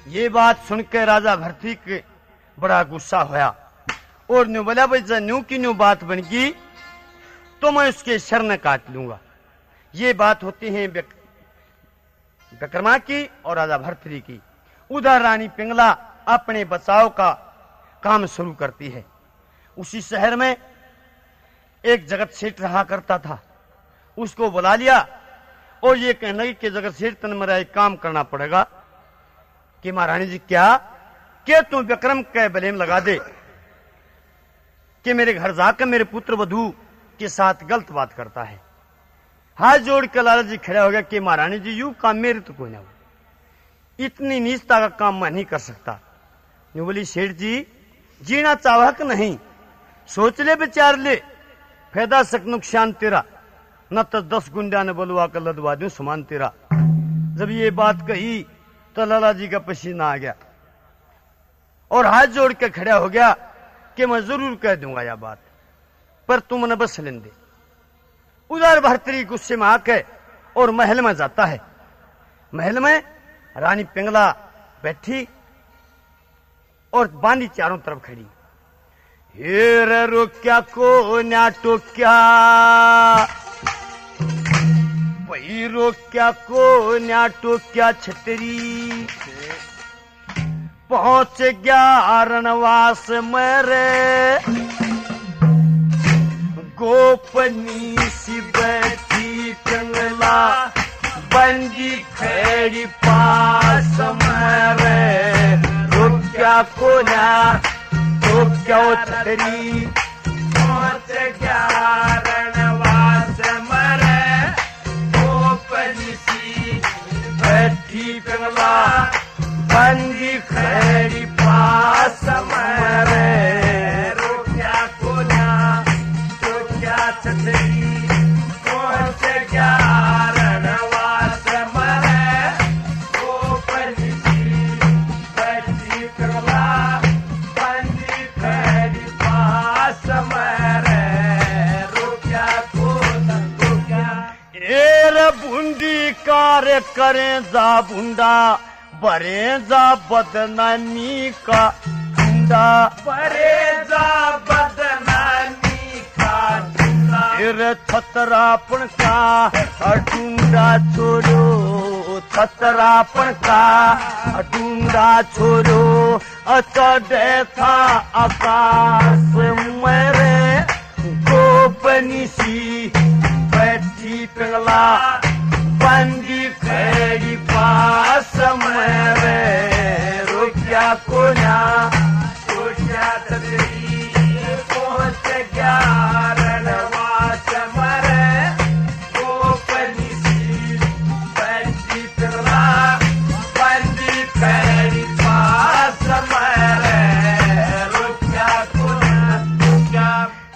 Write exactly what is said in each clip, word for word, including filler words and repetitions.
ये बात सुनकर राजा भरथी के बड़ा गुस्सा होया और न्यू बोला भाई जब न्यू की न्यू बात बन गई तो मैं उसके सर न काट लूंगा। ये बात होती है विक्रमा की और राजा भरथरी की। उधर रानी पिंगला अपने बचाव का काम शुरू करती है। उसी शहर में एक जगत सेठ रहा करता था, उसको बुला लिया और ये कहने लगी कि जगत सेठ तन मेरा एक काम करना पड़ेगा कि महारानी जी क्या कि तू विक्रम के बलेम लगा दे कि मेरे घर जाकर मेरे पुत्र वधू के साथ गलत बात करता है। हाथ जोड़ कर लाला जी खड़ा हो गया कि महारानी जी यू काम मेरे तो कोई ना हो, इतनी नीचता का काम मैं नहीं कर सकता। यूं बोली सेठ जी जीना चाहक नहीं, सोच ले विचार ले, फायदा सक नुकसान तेरा, न तो दस गुंडा ने बोलवा कर लदवा दूं समान तेरा। जब ये बात कही तो लाला जी का पसीना आ गया और हाथ जोड़ के खड़ा हो गया कि मैं जरूर कह दूंगा यह बात, पर तुम न बस लेन दे। उधर भरतरी गुस्से में आके और महल में जाता है। महल में रानी पिंगला बैठी और बांदी चारों तरफ खड़ी। हेर रोक्या को न्या टोक्या, वही रोक्या को न्या टोक्या छतरी, पहुंच गया रणवास मेरे, गोपनी सी बैठी पिंगला, बंदी खड़ी पास मेरे, रोक्या को न्या टोक्या छतरी, पहुंच गया रणवास मेरे, गोपनी सी बैठी पिंगला, बंदी खड़ी पास मेरे, रोक्या को न्या टोक्या छतरी, पहुंच गया रणवास मेरे, गोपनी सी बैठी पिंगला, बंदी खड़ी पास मेरे, रोक्या को टोक्या। एर बूंदी कार्य करें जा बूंदा, बरे जा बदनामी का ढूंढा, बरे जा बदनामी का ढूंढा, फिर छतरापन का ढूंढा छोड़ो, छतरापन का ढूंढा छोड़ो, चढ़े था आकाश मेरे, गोपनी सी बैठी पिंगला, बंदी खड़ी पास मेरे, रोक्या को न्या टोक्या छतरी, पहुंच गया रणवास मेरे, गोपनी सी बैठी पिंगला, बंदी खड़ी पास मेरे, रोक्या को न्या टोक्या।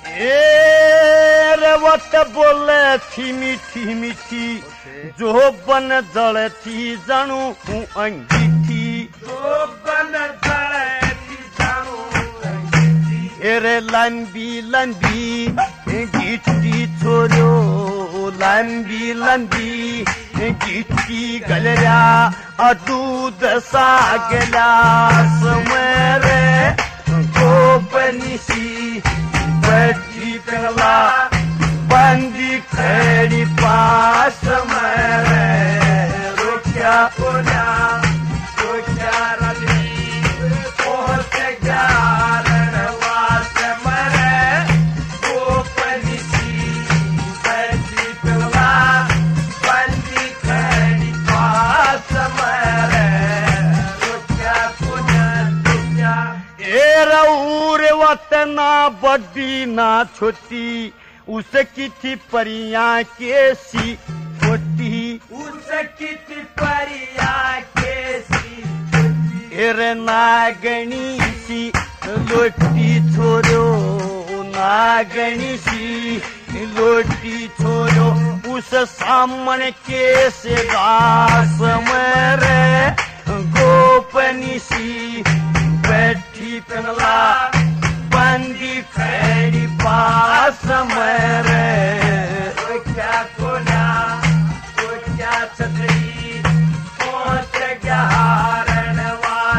ए रे वो तो बोले थी मीठी मीठी, जो बन जलती जानू हूँ अंगीठी, जो बन जलती जानू अंगीठी, एरे लंबी लंबी गीठी छोड़ो, लंबी लंबी गीठी गलरा, दूध सा गिलास मेरे, गोपनी सी बैठी पिंगला, बंदी खड़ी पास मेरे, रोक्या को न्या टोक्या रजनी, पहुंच गया रणवास मेरे, गोपनी सी बैठी पिंगला, बंदी खड़ी पास मेरे, रोक्या को न्या टोक्या। ए रऊर वतना बड़ी ना छोटी, उसकी थी परियां कैसी छोटी, उसकी थी परियां कैसी छोटी, एरे नागनी सी लोटी छोड़ो, नागनी सी लोटी छोड़ो, उस सामने कैसे घास मेरे, गोपनी सी बैठी पिंगला, बंदी खड़ी पास मेरे, रोक्या को न्या टोक्या छतरी, पहुंच गया रणवास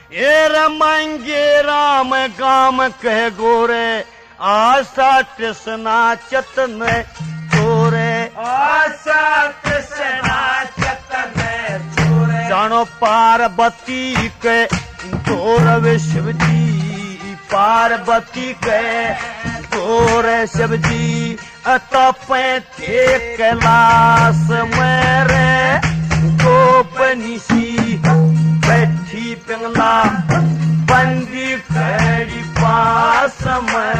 ये रमाएंगे राम काम कह गोरे आशा कृष्णा चतन चोरे आशा कृष्णा चतन चोरे जानो पार्वती के गौरव शिव जी पार्वती के गौरव शिव जी तपे थे कैलाश मेरे गोपनीसी बैठी पिंगला बंदी खड़ी पास में